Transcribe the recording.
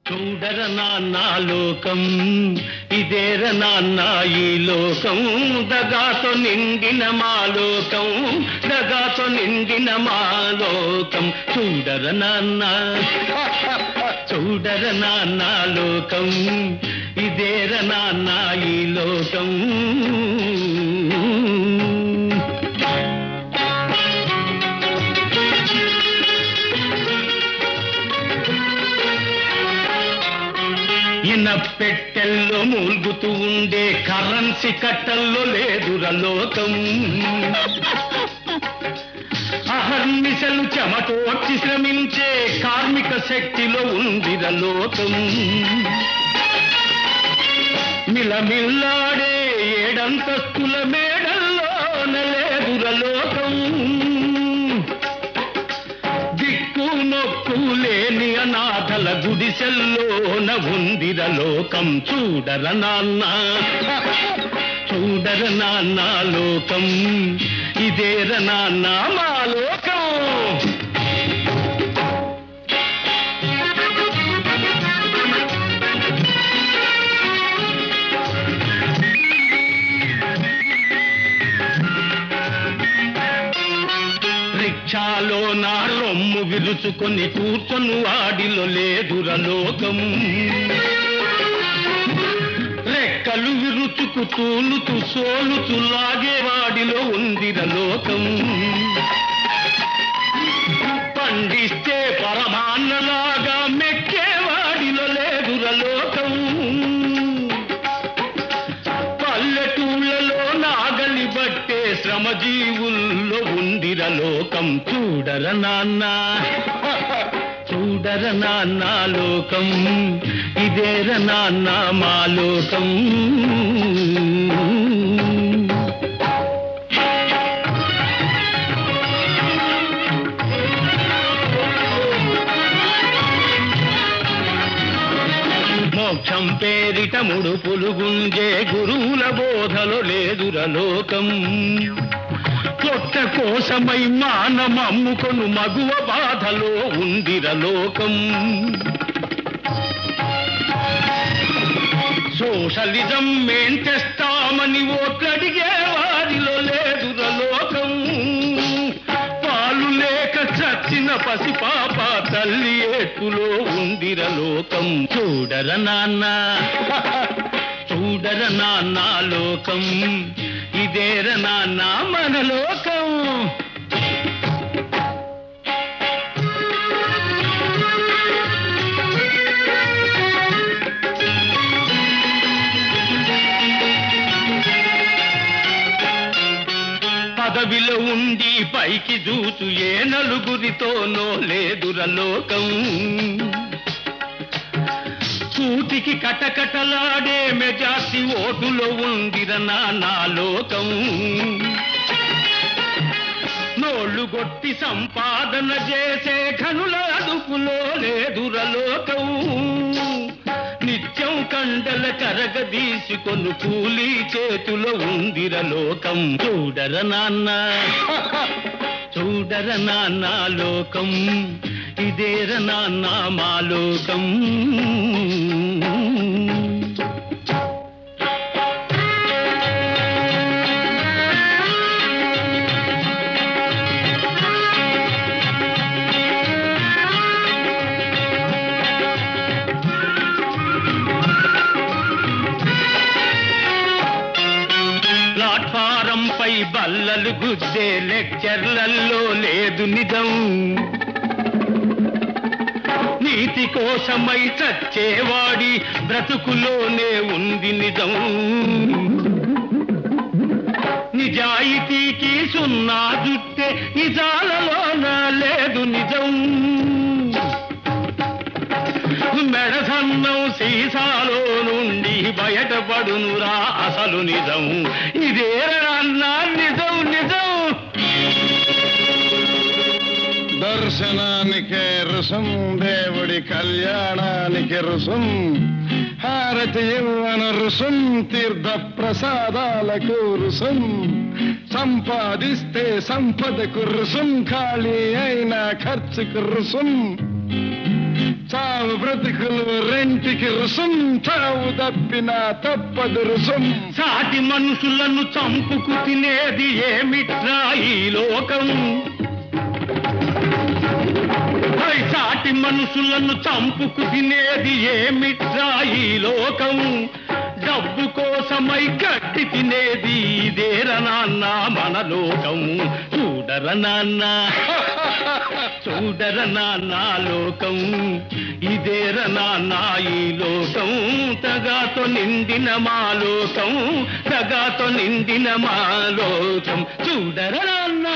చూడర నాన్న లోకం ఇదేర నాన్న ఈ లోకం దగాతో నిండిన మా లోకం దగాతో నిండిన మా లోకం చూడర నాన్న చూడర నాన్న లోకం ఇదేర నాన్న ఈ లోకం పెట్టెల్లో మూల్గుతూ ఉండే కరెన్సీ కట్టల్లో లేదుర లోకం అహర్నిశలు చెమటోడ్చి శ్రమించే కార్మిక శక్తిలో ఉందిర లోకం మిలమిల్లాడే ఏడంతస్తుల మేడల్లోన లేదుర లోకం దిక్కు నొక్కు లేని అనాథల గుడిసెల్లోన ఉందిర లోకం చూడర నాన్న చూడర నాన్న లోకం ఇదేర నాన్న మా లోకం రిక్షాలో నా రొమ్ము విరుచుకొని కూర్చొని వాడిలో లేదుర లోకం రెక్కలు విరుచుకు తూలుతూ సోలుతూ లాగేవాడిలో ఉందిర లోకం పండిస్తే పరమాన్నలాగా మెక్కేవాడిలో లేదుర లోకం పల్లెటూళ్ళలో నాగలి బట్టే శ్రమజీవుల్లో ఉందిర లోకం చూడర నాన్న చూడర నాన్న లోకం ఇదేర నాన్న మా లోకం మోక్షం పేరిట ముడుపులు గుంజే గురువుల బోధలో లేదుర లోకం పొట్ట కోసమై మానమమ్ముకొను మగువ బాధలో ఉందిర లోకం సోషలిజం మేం తెస్తామని ఓట్లడిగే వారిలో లేదుర లోకం పాలు లేక చచ్చిన పసిపాప తల్లి ఏటులో ఉందిర లోకం చూడర నాన్న చూడర నాన్న లోకం ఇదేర నాన్న మన లోకం పదవిలో ఉండి పైకి చూచు ఏ నలుగురితోనో లేదుర లోకం కూటికి కటకటలాడే మెజార్టీ ఓటులో ఉందిర నా లోకం నోళ్ళు కొట్టి సంపాదన చేసే ఘనుల అదుపులో లేదుర లోకం నిత్యం కండల కరగదీసుకొను కూలీ చేతిలో ఉందిర లోకం చూడర నాన్న చూడర నాన్న లోకం ఇదేర నాన్న మా లోకం ప్లాట్ఫారంపై బల్లలు గుద్దే లెక్చర్లలో లేదు నిజం నీతి కోసమై చచ్చేవాడి బ్రతుకులోనే ఉంది నిజం నిజాయితీకి సున్నా జుట్టే నిజాలలోన లేదు నిజం మెడసన్నం సీసాలో నుండి బయటపడునురా అసలు నిజం ఇదేరన్నా నిజం నిజం దర్శనానికే రుసం దేవుడి కళ్యాణానికి రుసం హారతి ఇవ్వన రుసం తీర్థ ప్రసాదాలకు రుసం సంపాదిస్తే సంపదకు రుసం ఖాళీ అయిన ఖర్చుకు రుసం చావు బ్రతుకులు రెంటికి రుసుం, చావు తప్పినా తప్పదు రుసుం. సాటి మనుషులను చంపుకు తినేది ఏమిట్రా ఈ లోకం? సాటి మనుషులను చంపుకు తినేది ఏమిట్రా ఈ లోకం? డబ్బు కోసమై గట్టి తినేది ఇదేర నాన్న మన లోకం. చూడర నాన్న, చూడర నాన్న లోకం, ఇదేర నాన్న ఈ లోకం. తగాతో నిండిన మా లోకం, తగాతో నిండిన మా లోకం. చూడర నాన్న.